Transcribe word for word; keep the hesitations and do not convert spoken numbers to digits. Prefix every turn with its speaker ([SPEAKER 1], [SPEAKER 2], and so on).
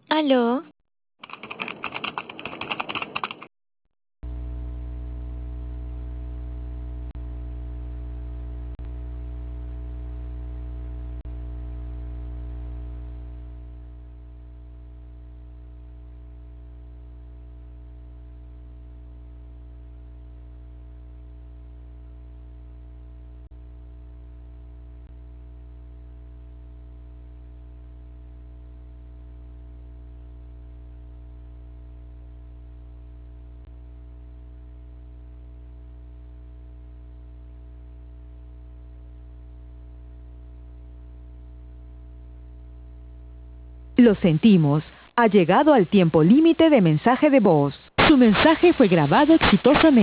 [SPEAKER 1] ¿Aló?
[SPEAKER 2] Lo sentimos, ha llegado al tiempo límite de mensaje de voz. Su mensaje fue grabado exitosamente.